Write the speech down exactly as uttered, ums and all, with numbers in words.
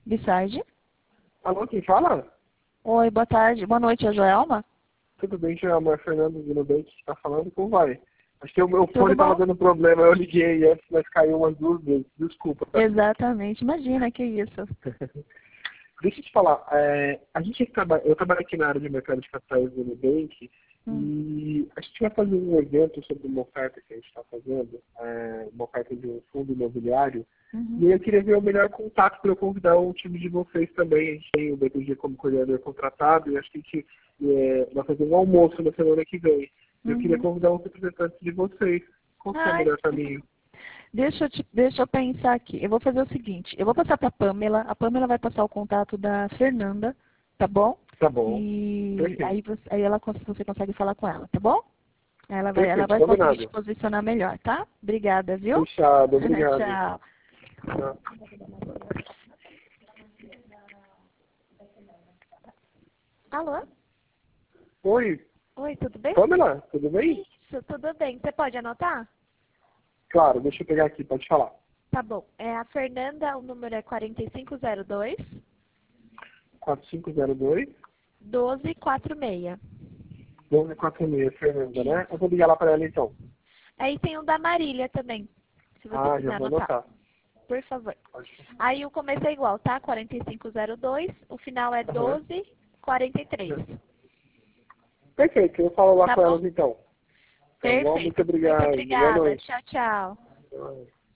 Bissardi. Alô, quem fala? Oi, boa tarde. Boa noite, é a Joelma? Tudo bem, Joelma? É Fernando do Nubank que está falando. Como vai? Acho que o meu Tudo fone estava bom? dando problema, eu liguei antes, mas caiu umas duas vezes. Desculpa. Tá? Exatamente. Imagina, que isso. Deixa eu te falar, é, a gente traba... eu trabalho aqui na área de mercado de capitais do Nubank Hum. e a gente vai fazer um evento sobre uma oferta que a gente está fazendo, é, uma oferta de um fundo imobiliário, Uhum. e eu queria ver o melhor contato para eu convidar o time de vocês também. A gente tem o B T G como coordenador contratado e acho que a gente é, vai fazer um almoço na semana que vem. Eu queria Uhum. convidar os representantes de vocês. Qual que é o Ai, melhor caminho? deixa eu, te, deixa eu pensar aqui. Eu vou fazer o seguinte, eu vou passar para a Pamela, a Pamela vai passar o contato da Fernanda, tá bom? Tá bom. E Perfeito. aí, você, aí ela, você consegue falar com ela, tá bom? Ela vai, ela Perfeito, vai conseguir te combinado. posicionar melhor, tá? Obrigada, viu? Fechado, obrigado. Tchau. Tchau. Alô? Oi, Oi, tudo bem? Pamela, tudo bem? Isso, tudo bem. Você pode anotar? Claro, deixa eu pegar aqui, pode falar. Tá bom. É a Fernanda, o número é quatro cinco zero dois, quatro cinco zero dois, doze quarenta e seis. doze quatro seis, Fernanda, né? Eu Isso. vou ligar lá para ela então. Aí tem o da Marília também, se você Ah, já quiser vou anotar. anotar. Por favor. Pode. Aí o começo é igual, tá? quatro cinco zero dois, o final é Aham. doze quarenta e três. Uhum. Perfeito, eu falo lá Tá com bom? elas então. Tá bom? Muito Perfeito. Muito obrigado. Boa obrigada. noite. Tchau, tchau. Boa noite.